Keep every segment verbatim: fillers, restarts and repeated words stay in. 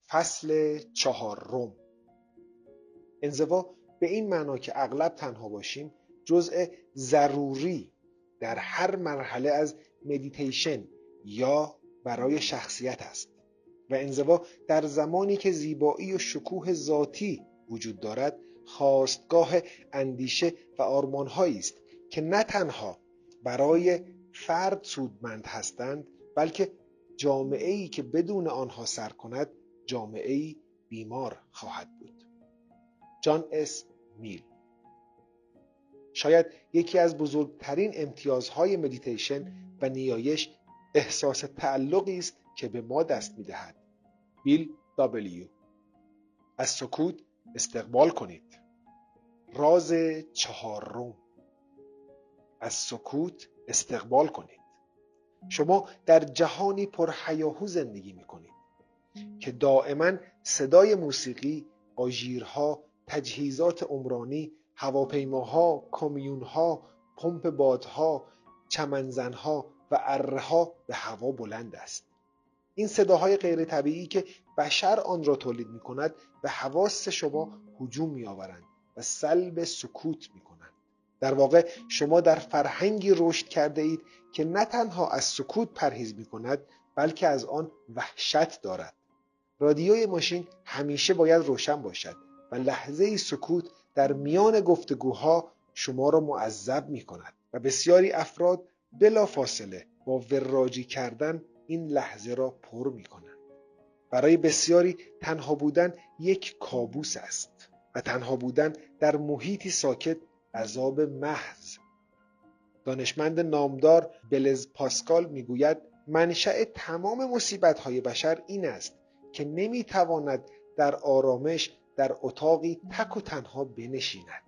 فصل چهارم. انزوا به این معنا که اغلب تنها باشیم جزء ضروری در هر مرحله از مدیتیشن یا برای شخصیت است و انزوا در زمانی که زیبایی و شکوه ذاتی وجود دارد خاستگاه اندیشه و آرمان‌هایی است که نه تنها برای فرد سودمند هستند بلکه جامعه‌ای که بدون آنها سر کند جامعه‌ای بیمار خواهد بود. جان اس میل. شاید یکی از بزرگترین امتیازهای مدیتیشن و نیایش احساس تعلقی است که به ما دست می‌دهد. بیل دابلیو. از سکوت استقبال کنید. راز چهارم. از سکوت استقبال کنید. شما در جهانی پر هیاهو زندگی می‌کنید که دائما صدای موسیقی، آژیرها، تجهیزات عمرانی، هواپیماها، کامیونها، پمپ بادها، چمنزنها و اره‌ها به هوا بلند است. این صداهای غیر طبیعی که بشر آن را تولید می‌کند به حواس شما هجوم می‌آورند و سلب سکوت می‌کنند. در واقع شما در فرهنگی رشد کرده اید که نه تنها از سکوت پرهیز می‌کند بلکه از آن وحشت دارد. رادیوی ماشین همیشه باید روشن باشد و لحظه‌ای سکوت در میان گفتگوها شما را معذب می‌کند و بسیاری افراد بلا فاصله با وراجی کردن این لحظه را پر می‌کنند. برای بسیاری تنها بودن یک کابوس است و تنها بودن در محیطی ساکت عذاب محض. دانشمند نامدار بلز پاسکال میگوید منشأ تمام مصیبت‌های بشر این است که نمی‌تواند در آرامش در اتاقی تک و تنها بنشیند.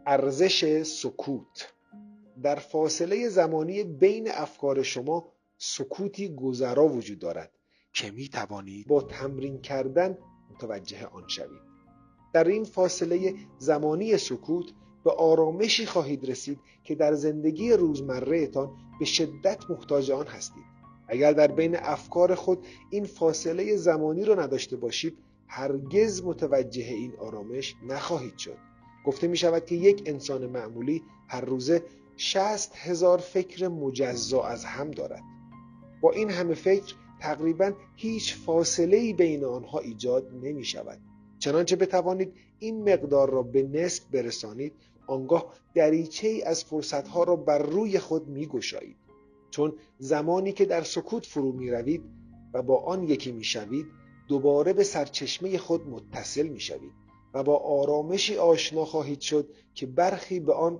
ارزش سکوت. در فاصله زمانی بین افکار شما سکوتی گذرا وجود دارد که می‌توانید با تمرین کردن متوجه آن شوید. در این فاصله زمانی سکوت به آرامشی خواهید رسید که در زندگی روزمره‌تان به شدت محتاج آن هستید. اگر در بین افکار خود این فاصله زمانی را نداشته باشید هرگز متوجه این آرامش نخواهید شد. گفته می شود که یک انسان معمولی هر روزه شصت هزار فکر مجزا از هم دارد. با این همه فکر تقریباً هیچ فاصله‌ای بین آنها ایجاد نمی شود. چنانچه بتوانید این مقدار را به نصف برسانید آنگاه دریچه‌ای از فرصت‌ها را بر روی خود می‌گشایید. چون زمانی که در سکوت فرو می‌روید و با آن یکی می‌شوید دوباره به سرچشمه خود متصل می‌شوید و با آرامشی آشنا خواهید شد که برخی به آن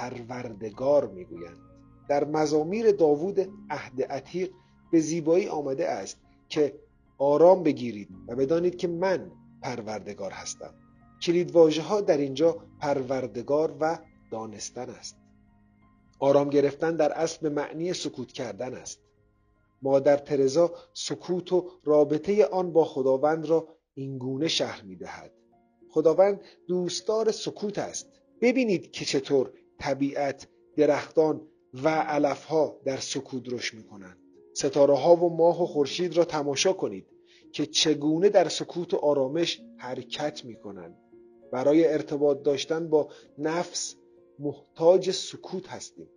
پروردگار می‌گویند. در مزامیر داوود عهد عتیق به زیبایی آمده است که آرام بگیرید و بدانید که من پروردگار هستم. کلیدواژه‌ها در اینجا پروردگار و دانستن است. آرام گرفتن در اصل به معنی سکوت کردن است. مادر ترزا سکوت و رابطه آن با خداوند را اینگونه شرح می‌دهد. خداوند دوستدار سکوت است. ببینید که چطور طبیعت، درختان و علف‌ها در سکوت رشد می‌کنند. ستاره‌ها و ماه و خورشید را تماشا کنید که چگونه در سکوت و آرامش حرکت می‌کنند. برای ارتباط داشتن با نفس محتاج سکوت هستیم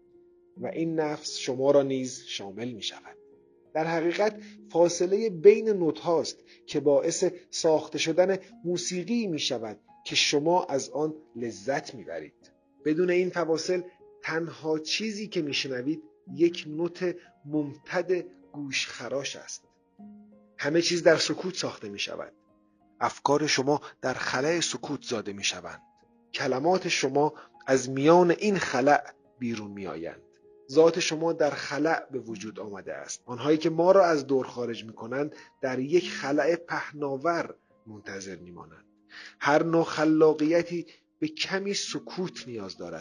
و این نفس شما را نیز شامل می‌شود. در حقیقت فاصله بین نوت هاست که باعث ساخته شدن موسیقی می‌شود که شما از آن لذت می‌برید. بدون این فواصل تنها چیزی که می‌شنوید یک نوت ممتد گوشخراش است. همه چیز در سکوت ساخته می‌شود. افکار شما در خلأ سکوت زاده می‌شوند. کلمات شما از میان این خلأ بیرون می‌آیند. ذات شما در خلأ به وجود آمده است. آنهایی که ما را از دور خارج می‌کنند در یک خلأ پهناور منتظر می‌مانند. هر نوع خلاقیتی به کمی سکوت نیاز دارد.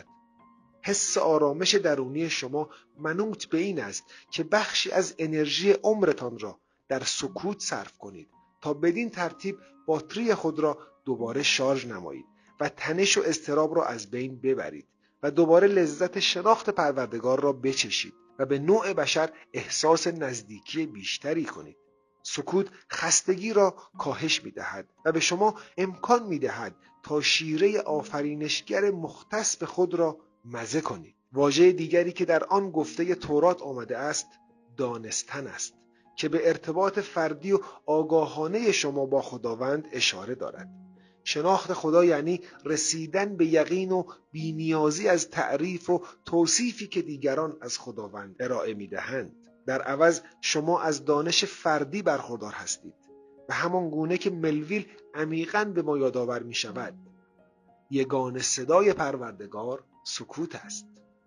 حس آرامش درونی شما منوط به این است که بخشی از انرژی عمرتان را در سکوت صرف کنید تا بدین ترتیب باتری خود را دوباره شارژ نمایید و تنش و اضطراب را از بین ببرید و دوباره لذت شناخت پروردگار را بچشید و به نوع بشر احساس نزدیکی بیشتری کنید. سکوت خستگی را کاهش می‌دهد و به شما امکان می‌دهد تا شیره آفرینشگر مختص به خود را مزه کنید. واژه دیگری که در آن گفته تورات آمده است دانستن است که به ارتباط فردی و آگاهانه شما با خداوند اشاره دارد. شناخت خدا یعنی رسیدن به یقین و بی‌نیازی از تعریف و توصیفی که دیگران از خداوند ارائه می‌دهند. در عوض شما از دانش فردی برخوردار هستید، به همان گونه که ملویل عمیقاً به ما یادآور می‌شود. یگانه صدای پروردگار سکوت است.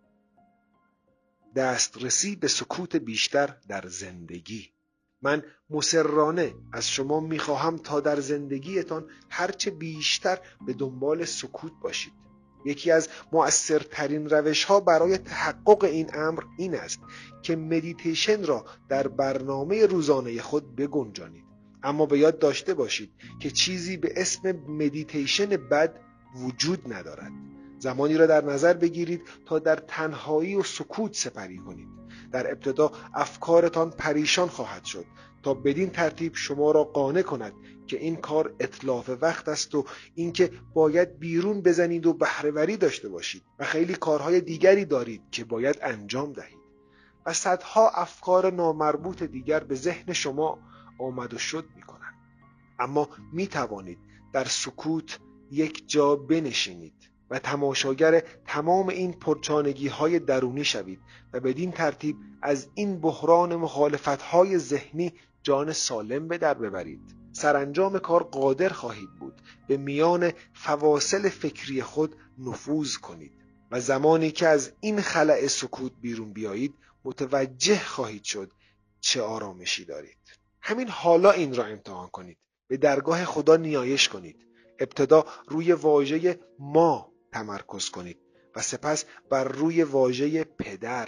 دسترسی به سکوت بیشتر در زندگی. من مصرانه از شما میخواهم تا در زندگیتان هرچه بیشتر به دنبال سکوت باشید. یکی از مؤثرترین روش‌ها برای تحقق این امر این است که مدیتیشن را در برنامه روزانه خود بگنجانید. اما به یاد داشته باشید که چیزی به اسم مدیتیشن بد وجود ندارد. زمانی را در نظر بگیرید تا در تنهایی و سکوت سپری کنید. در ابتدا افکارتان پریشان خواهد شد تا بدین ترتیب شما را قانع کند که این کار اتلاف وقت است و اینکه باید بیرون بزنید و بهره‌وری داشته باشید و خیلی کارهای دیگری دارید که باید انجام دهید و صدها افکار نامربوط دیگر به ذهن شما آمد و شد می‌کنند. اما می توانید در سکوت یک جا بنشینید و تماشاگر تمام این پرچانگی‌های درونی شوید و بدین ترتیب از این بحران مخالفت‌های ذهنی جان سالم به در ببرید. سرانجام کار قادر خواهید بود به میان فواصل فکری خود نفوذ کنید و زمانی که از این خلأ سکوت بیرون بیایید متوجه خواهید شد چه آرامشی دارید. همین حالا این را امتحان کنید. به درگاه خدا نیایش کنید. ابتدا روی واژه ما تمرکز کنید و سپس بر روی واژه پدر.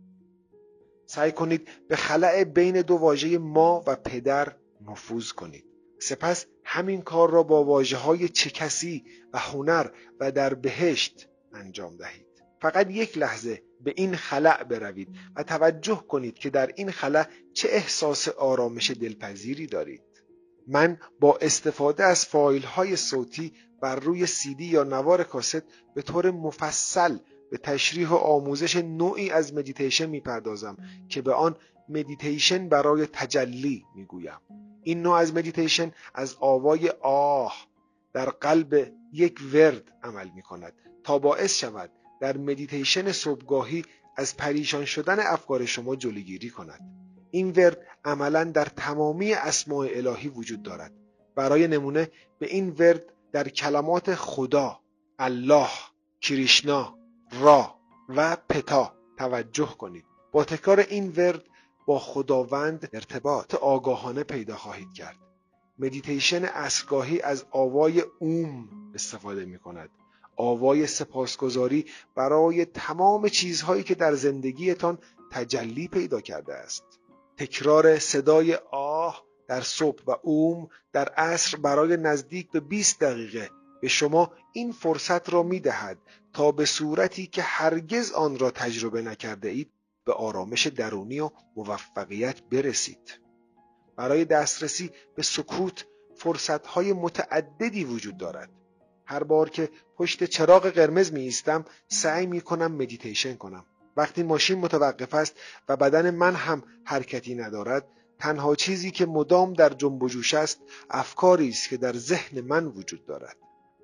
سعی کنید به خلأ بین دو واژه ما و پدر نفوذ کنید. سپس همین کار را با واژه‌های چه کسی و هنر و در بهشت انجام دهید. فقط یک لحظه به این خلأ بروید و توجه کنید که در این خلأ چه احساس آرامش دلپذیری دارید. من با استفاده از فایل‌های صوتی بر روی سی دی یا نوار کاست به طور مفصل به تشریح و آموزش نوعی از مدیتیشن میپردازم که به آن مدیتیشن برای تجلی میگویم. این نوع از مدیتیشن از آوای آه در قلب یک ورد عمل میکند تا باعث شود در مدیتیشن صبحگاهی از پریشان شدن افکار شما جلوگیری کند. این ورد عملاً در تمامی اسماء الهی وجود دارد. برای نمونه به این ورد در کلمات خدا، الله، کریشنا، را و پتا توجه کنید. با تکرار این ورد با خداوند ارتباط آگاهانه پیدا خواهید کرد. مدیتیشن عصرگاهی از آوای اوم استفاده می کند. آوای سپاسگزاری برای تمام چیزهایی که در زندگیتان تجلی پیدا کرده است. تکرار صدای آه در صبح و اوم در عصر برای نزدیک به بیست دقیقه به شما این فرصت را می دهد تا به صورتی که هرگز آن را تجربه نکرده اید به آرامش درونی و موفقیت برسید. برای دسترسی به سکوت فرصت‌های متعددی وجود دارد. هر بار که پشت چراغ قرمز می ایستم سعی می کنم مدیتیشن کنم. وقتی ماشین متوقف است و بدن من هم حرکتی ندارد، تنها چیزی که مدام در جنب و جوش است افکاری است که در ذهن من وجود دارد.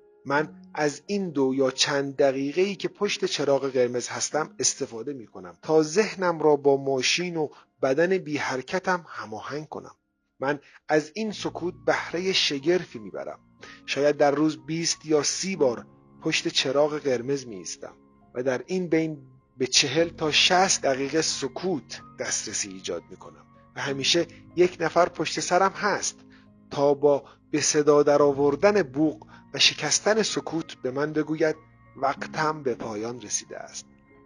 من از این دو یا چند دقیقه‌ای که پشت چراغ قرمز هستم استفاده می کنم تا ذهنم را با ماشین و بدن بی حرکتم هماهنگ کنم. من از این سکوت بهره شگرفی می برم. شاید در روز بیست یا سی بار پشت چراغ قرمز می ایستم و در این بین به چهل تا شصت دقیقه سکوت دسترسی ایجاد می کنم و همیشه یک نفر پشت سرم هست تا با به صدا در آوردن بوق و شکستن سکوت به من بگوید وقتم به پایان رسیده است.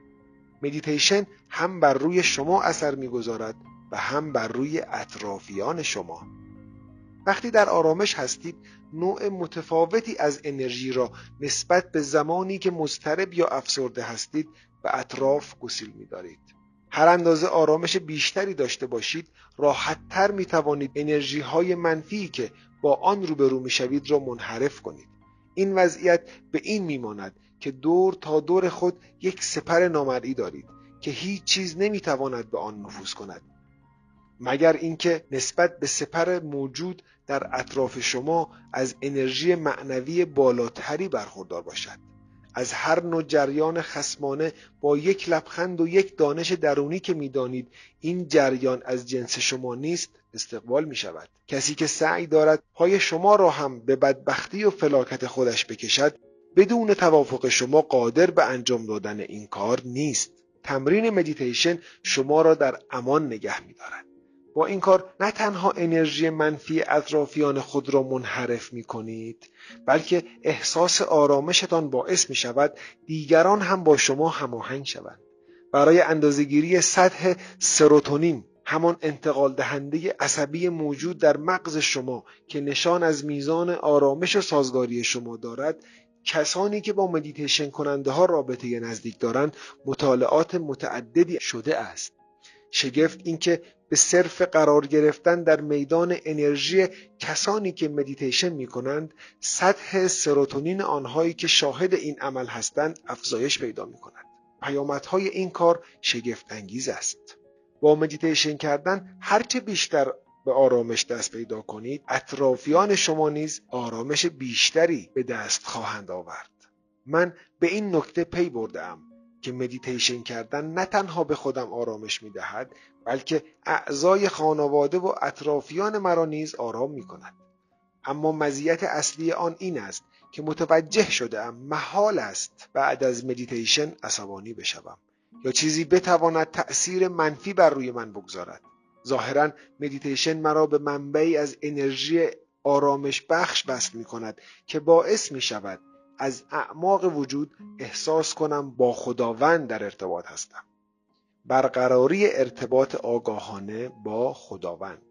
مدیتیشن هم بر روی شما اثر می‌گذارد و هم بر روی اطرافیان شما. وقتی در آرامش هستید نوع متفاوتی از انرژی را نسبت به زمانی که مضطرب یا افسرده هستید به اطراف گسیل می‌دارید. هر اندازه آرامش بیشتری داشته باشید، راحت‌تر می‌توانید انرژی‌های منفی که با آن روبرو می‌شوید را منحرف کنید. این وضعیت به این می‌ماند که دور تا دور خود یک سپر نامرئی دارید که هیچ چیز نمی‌تواند به آن نفوذ کند، مگر اینکه نسبت به سپر موجود در اطراف شما از انرژی معنوی بالاتری برخوردار باشد. از هر نوع جریان خصمانه با یک لبخند و یک دانش درونی که می‌دانید این جریان از جنس شما نیست استقبال می‌شود. کسی که سعی دارد پای شما را هم به بدبختی و فلاکت خودش بکشد، بدون توافق شما قادر به انجام دادن این کار نیست. تمرین مدیتیشن شما را در امان نگه می‌دارد. با این کار نه تنها انرژی منفی اطرافیان خود را منحرف می کنید، بلکه احساس آرامشتان باعث می شود دیگران هم با شما هماهنگ شوند. برای اندازه‌گیری سطح سروتونین، همان انتقال دهنده عصبی موجود در مغز شما که نشان از میزان آرامش و سازگاری شما دارد، کسانی که با مدیتیشن کننده ها رابطه نزدیک دارند مطالعات متعددی شده است. شگفت این که به صرف قرار گرفتن در میدان انرژی کسانی که مدیتیشن می کنند، سطح سروتونین آنهایی که شاهد این عمل هستند افزایش پیدا می کند. پیامدهای این کار شگفت انگیز است. با مدیتیشن کردن هرچه بیشتر به آرامش دست پیدا کنید، اطرافیان شما نیز آرامش بیشتری به دست خواهند آورد. من به این نکته پی بردم که مدیتیشن کردن نه تنها به خودم آرامش می‌دهد، بلکه اعضای خانواده و اطرافیان مرا نیز آرام می‌کند. اما مزیت اصلی آن این است که متوجه شده‌ام محال است بعد از مدیتیشن عصبانی بشوم یا چیزی بتواند تأثیر منفی بر روی من بگذارد. ظاهراً مدیتیشن مرا به منبعی از انرژی آرامش بخش وصل می‌کند که باعث می‌شود از اعماق وجود احساس کنم با خداوند در ارتباط هستم. برقراری ارتباط آگاهانه با خداوند.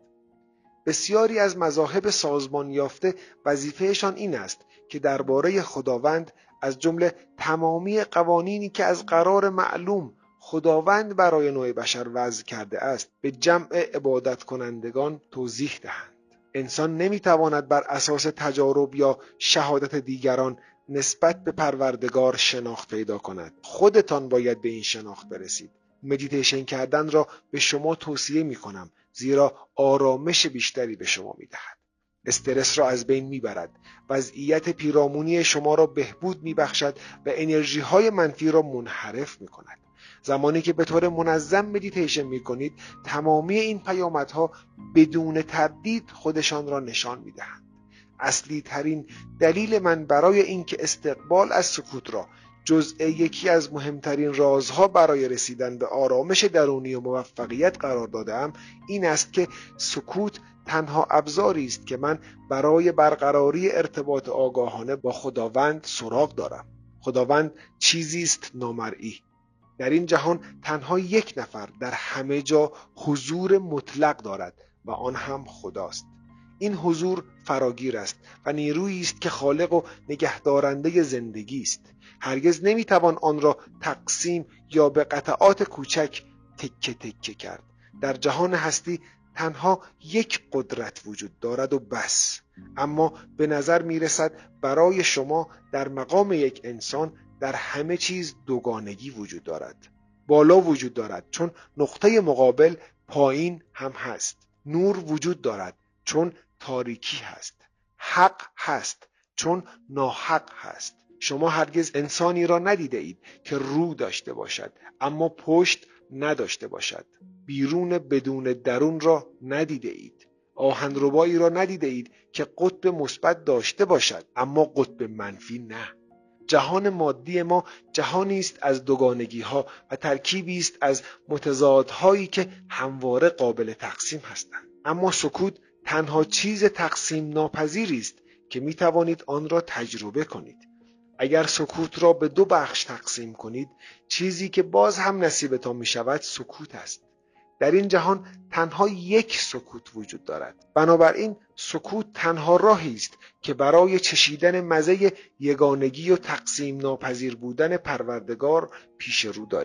بسیاری از مذاهب سازمان یافته وظیفهشان این است که درباره خداوند، از جمله تمامی قوانینی که از قرار معلوم خداوند برای نوع بشر وضع کرده است، به جمع عبادت کنندگان توضیح دهند. انسان نمیتواند بر اساس تجارب یا شهادت دیگران نسبت به پروردگار شناخت پیدا کند. خودتان باید به این شناخت برسید. مدیتیشن کردن را به شما توصیه می کنم، زیرا آرامش بیشتری به شما می دهد. استرس را از بین می برد. وضعیت پیرامونی شما را بهبود می بخشد و انرژی های منفی را منحرف می کند. زمانی که به طور منظم مدیتیشن می کنید، تمامی این پیامدها بدون تردید خودشان را نشان می دهند. اصلی ترین دلیل من برای اینکه استقبال از سکوت را جزء یکی از مهمترین رازها برای رسیدن به آرامش درونی و موفقیت قرار دادم این است که سکوت تنها ابزاری است که من برای برقراری ارتباط آگاهانه با خداوند سراغ دارم. خداوند چیزی است نامرئی. در این جهان تنها یک نفر در همه جا حضور مطلق دارد و آن هم خداست. این حضور فراگیر است و نیرویی است که خالق و نگهدارنده زندگی است. هرگز نمیتوان آن را تقسیم یا به قطعات کوچک تکه تکه کرد. در جهان هستی تنها یک قدرت وجود دارد و بس. اما به نظر میرسد برای شما در مقام یک انسان در همه چیز دوگانگی وجود دارد. بالا وجود دارد چون نقطه مقابل پایین هم هست. نور وجود دارد چون تاریکی هست. حق هست چون ناحق هست. شما هرگز انسانی را ندیده اید که رو داشته باشد اما پشت نداشته باشد. بیرون بدون درون را ندیده اید. آهنربایی را ندیده اید که قطب مثبت داشته باشد اما قطب منفی نه. جهان مادی ما جهانی است از دوگانگی ها و ترکیبی است از متضادهایی که همواره قابل تقسیم هستند. اما سکوت تنها چیز تقسیم ناپذیری است که می توانید آن را تجربه کنید. اگر سکوت را به دو بخش تقسیم کنید، چیزی که باز هم نصیبتان می شود سکوت است. در این جهان تنها یک سکوت وجود دارد. بنابراین سکوت تنها راهی است که برای چشیدن مزه یگانگی و تقسیم ناپذیر بودن پروردگار پیش رو دارید.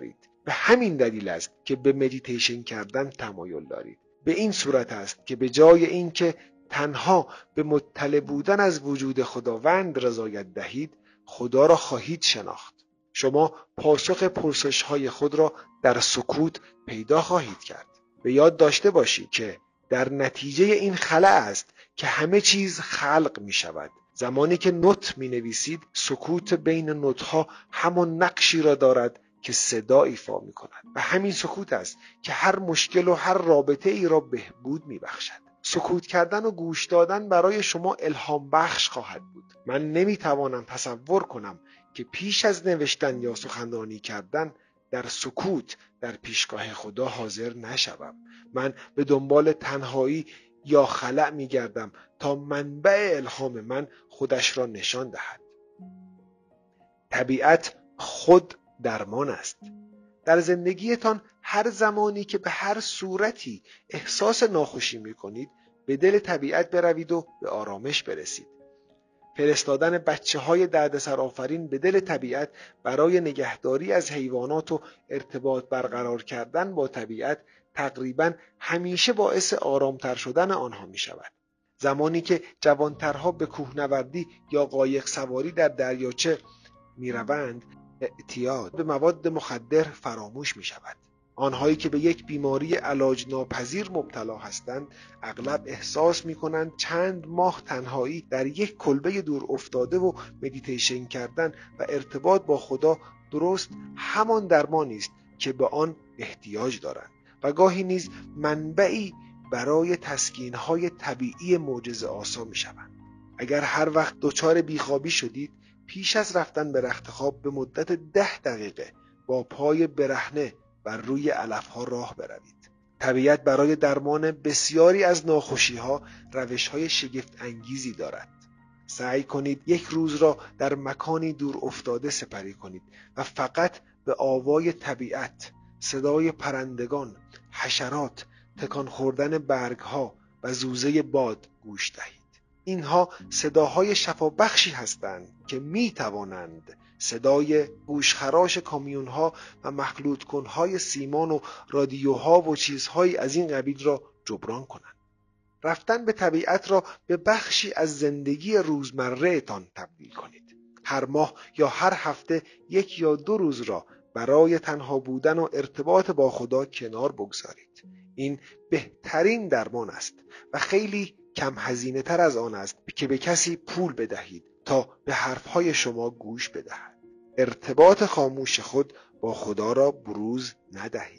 به همین دلیل است که به مدیتیشن کردن تمایل دارید. به این صورت است که به جای اینکه تنها به مطلع بودن از وجود خداوند رضایت دهید، خدا را خواهید شناخت. شما پاسخ پرسش‌های خود را در سکوت پیدا خواهید کرد. به یاد داشته باشید که در نتیجه این خلأ است که همه چیز خلق می شود. زمانی که نوت می نویسید، سکوت بین نوت‌ها همان نقشی را دارد که صدا ایفا می کند و همین سکوت است که هر مشکل و هر رابطه ای را بهبود می بخشد. سکوت کردن و گوش دادن برای شما الهام بخش خواهد بود. من نمی توانم تصور کنم که پیش از نوشتن یا سخنرانی کردن در سکوت در پیشگاه خدا حاضر نشوم. من به دنبال تنهایی یا خلأ می گردم تا منبع الهام من خودش را نشان دهد. طبیعت خود درمان است. در زندگیتان هر زمانی که به هر صورتی احساس ناخوشی می کنید، به دل طبیعت بروید و به آرامش برسید. فرستادن بچه های دردسر آفرین به دل طبیعت برای نگهداری از حیوانات و ارتباط برقرار کردن با طبیعت تقریباً همیشه باعث آرامتر شدن آنها می شود. زمانی که جوانترها به کوهنوردی یا قایق سواری در دریاچه می روند، اعتیاد به مواد مخدر فراموش می شود. آنهایی که به یک بیماری علاج ناپذیر مبتلا هستند اغلب احساس می کنند چند ماه تنهایی در یک کلبه دور افتاده و مدیتیشن کردن و ارتباط با خدا درست همان درمانی است که به آن احتیاج دارند و گاهی نیز منبعی برای تسکین‌های طبیعی معجزه آسا می شوند. اگر هر وقت دچار بیخوابی شدید، پیش از رفتن به رخت خواب به مدت ده دقیقه با پای برهنه بر روی علف‌ها راه بروید. طبیعت برای درمان بسیاری از ناخوشی‌ها روش‌های شگفت انگیزی دارد. سعی کنید یک روز را در مکانی دور افتاده سپری کنید و فقط به آوای طبیعت، صدای پرندگان، حشرات، تکان خوردن برگ‌ها و زوزه باد گوش دهید. اینها صداهای شفابخشی هستند که می توانند صدای گوشخراش کامیونها و مخلوط کنهای سیمان و رادیوها و چیزهایی از این قبیل را جبران کنند. رفتن به طبیعت را به بخشی از زندگی روزمره تان تبدیل کنید. هر ماه یا هر هفته یک یا دو روز را برای تنها بودن و ارتباط با خدا کنار بگذارید. این بهترین درمان است و خیلی کم هزینه تر از آن است که به کسی پول بدهید تا به حرفهای شما گوش بدهد. ارتباط خاموش خود با خدا را بروز ندهید.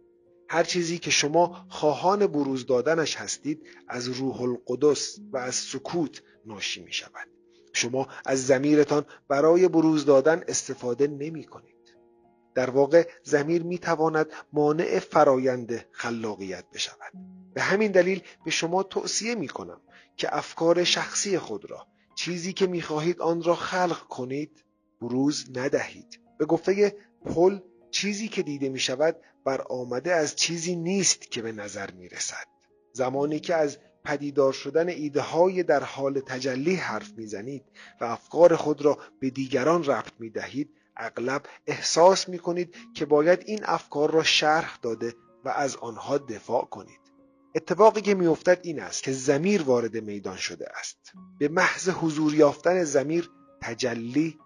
هر چیزی که شما خواهان بروز دادنش هستید از روح القدس و از سکوت ناشی می شود. شما از ضمیرتان برای بروز دادن استفاده نمی کنید. در واقع ضمیر می تواند مانع فرایند خلاقیت بشود. به همین دلیل به شما توصیه می کنم که افکار شخصی خود را، چیزی که می خواهید آن را خلق کنید، بروز ندهید. به گفته پل، چیزی که دیده می شود برآمده از چیزی نیست که به نظر می رسد. زمانی که از پدیدار شدن ایده های در حال تجلی حرف می زنید و افکار خود را به دیگران ربط می دهید، اغلب احساس می کنید که باید این افکار را شرح داده و از آنها دفاع کنید. اتفاقی که می افتد این است که ضمیر وارد میدان شده است. به محض حضور یافتن ضمیر تجلی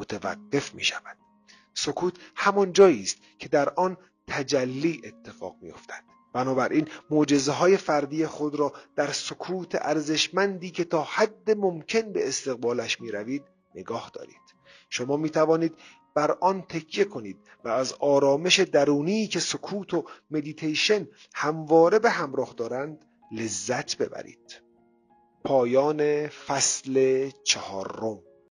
متوقف می شود. سکوت همان جایی است که در آن تجلی اتفاق می افتد. بنابراین معجزه های فردی خود را در سکوت ارزشمندی که تا حد ممکن به استقبالش می روید نگاه دارید. شما می توانید بر آن تکیه کنید و از آرامش درونی که سکوت و مدیتیشن همواره به همراه دارند لذت ببرید. پایان فصل چهارم.